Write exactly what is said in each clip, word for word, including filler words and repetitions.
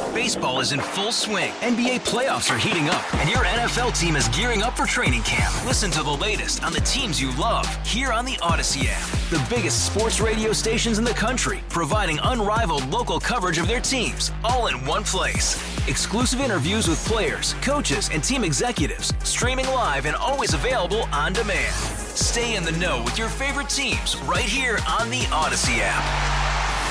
Baseball is in full swing. N B A playoffs are heating up, and your N F L team is gearing up for training camp. Listen to the latest on the teams you love here on the Odyssey app. The biggest sports radio stations in the country, providing unrivaled local coverage of their teams, all in one place. Exclusive interviews with players, coaches, and team executives, streaming live and always available on demand. Stay in the know with your favorite teams right here on the Odyssey app.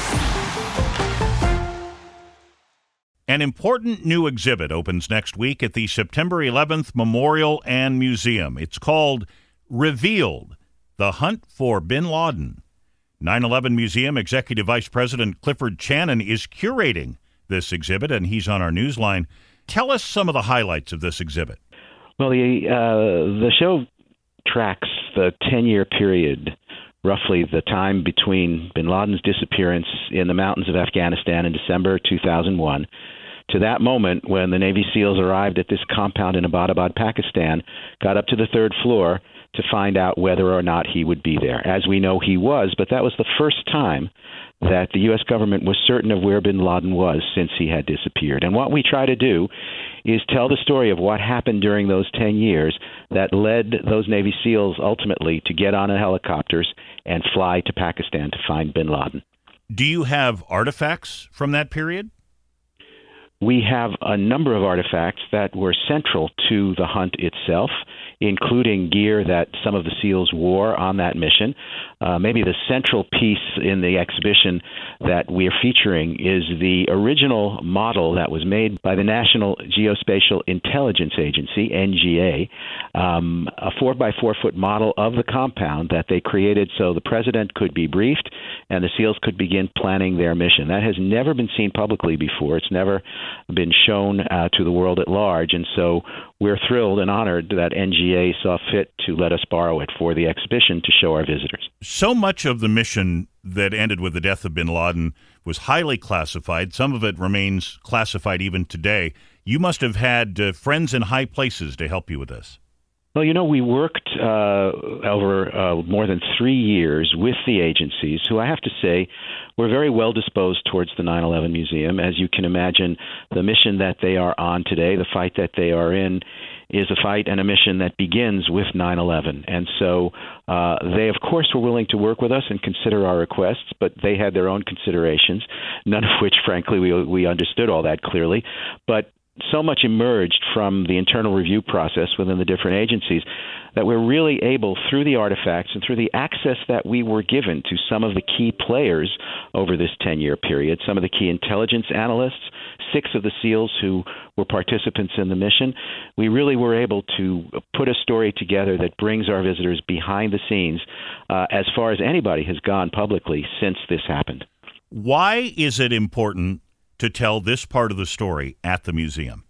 An important new exhibit opens next week at the September eleventh Memorial and Museum. It's called Revealed, The Hunt for Bin Laden. nine eleven Museum Executive Vice President Clifford Channon is curating this exhibit, and he's on our newsline. Tell us some of the highlights of this exhibit. Well, the, uh, the show tracks the ten-year period, roughly the time between bin Laden's disappearance in the mountains of Afghanistan in December two thousand one to that moment when the Navy SEALs arrived at this compound in Abbottabad, Pakistan, got up to the third floor to find out whether or not he would be there. As we know, he was, but that was the first time that the U S government was certain of where bin Laden was since he had disappeared. And what we try to do is tell the story of what happened during those ten years that led those Navy SEALs ultimately to get on helicopters and fly to Pakistan to find bin Laden. Do you have artifacts from that period? We have a number of artifacts that were central to the hunt itself, including gear that some of the SEALs wore on that mission. Uh, maybe the central piece in the exhibition that we're featuring is the original model that was made by the National Geospatial Intelligence Agency, N G A, um, a four by four foot model of the compound that they created so the president could be briefed and the SEALs could begin planning their mission. That has never been seen publicly before. It's never been shown uh, to the world at large, and so we're thrilled and honored that N G A saw fit to let us borrow it for the exhibition to show our visitors. So much of the mission that ended with the death of bin Laden was highly classified. Some of it remains classified even today. You must have had uh, friends in high places to help you with this. Well, you know, we worked uh, over uh, more than three years with the agencies, who I have to say were very well disposed towards the nine eleven Museum. As you can imagine, the mission that they are on today, the fight that they are in, is a fight and a mission that begins with nine eleven. And so uh, they, of course, were willing to work with us and consider our requests, but they had their own considerations, none of which, frankly, we, we understood all that clearly. But so much emerged from the internal review process within the different agencies that we're really able, through the artifacts and through the access that we were given to some of the key players over this ten-year period, some of the key intelligence analysts, six of the SEALs who were participants in the mission, we really were able to put a story together that brings our visitors behind the scenes uh, as far as anybody has gone publicly since this happened. Why is it important to tell this part of the story at the museum?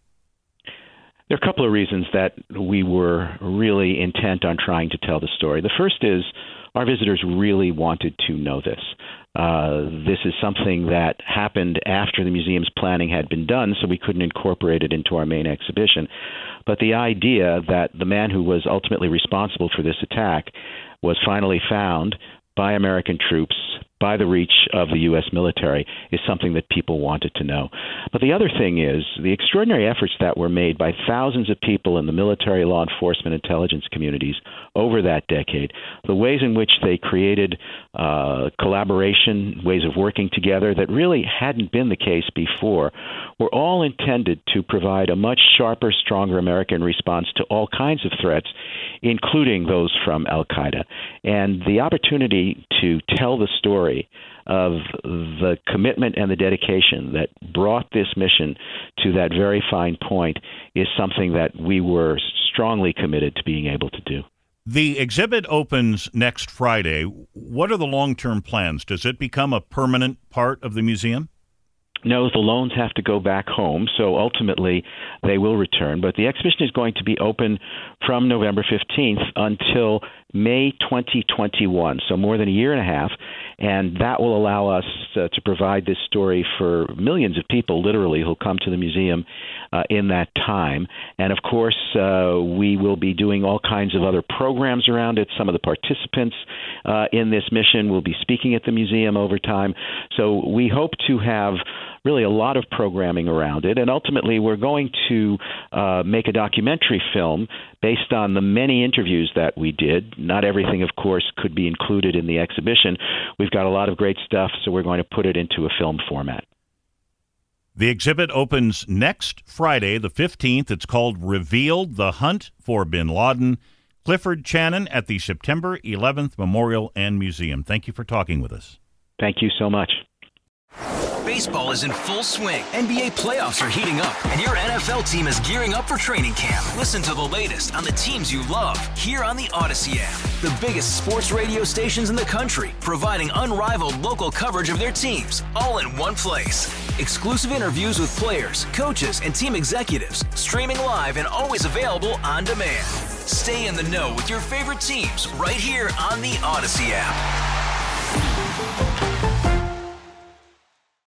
There are a couple of reasons that we were really intent on trying to tell the story. The first is our visitors really wanted to know this. Uh, this is something that happened after the museum's planning had been done, so we couldn't incorporate it into our main exhibition. But the idea that the man who was ultimately responsible for this attack was finally found by American troops, by the reach of the U S military, is something that people wanted to know. But the other thing is the extraordinary efforts that were made by thousands of people in the military, law enforcement, intelligence communities over that decade, the ways in which they created uh, collaboration, ways of working together that really hadn't been the case before, were all intended to provide a much sharper, stronger American response to all kinds of threats, including those from al-Qaeda. And the opportunity to tell the story of the commitment and the dedication that brought this mission to that very fine point is something that we were strongly committed to being able to do. The exhibit opens next Friday. What are the long-term plans? Does it become a permanent part of the museum? No, the loans have to go back home, so ultimately they will return. But the exhibition is going to be open from November fifteenth until May twenty twenty-one, so more than a year and a half, and that will allow us uh, to provide this story for millions of people, literally, who'll come to the museum uh, in that time. And, of course, uh, we will be doing all kinds of other programs around it. Some of the participants uh, in this mission will be speaking at the museum over time. So we hope to have really a lot of programming around it. And ultimately, we're going to uh, make a documentary film based on the many interviews that we did. Not everything, of course, could be included in the exhibition. We've got a lot of great stuff, so we're going to put it into a film format. The exhibit opens next Friday, the fifteenth. It's called Revealed, The Hunt for Bin Laden. Clifford Channon at the September eleventh Memorial and Museum. Thank you for talking with us. Thank you so much. Baseball is in full swing. N B A playoffs are heating up, and your N F L team is gearing up for training camp. Listen to the latest on the teams you love here on the Odyssey app. The biggest sports radio stations in the country, providing unrivaled local coverage of their teams, all in one place. Exclusive interviews with players, coaches, and team executives, streaming live and always available on demand. Stay in the know with your favorite teams right here on the Odyssey app.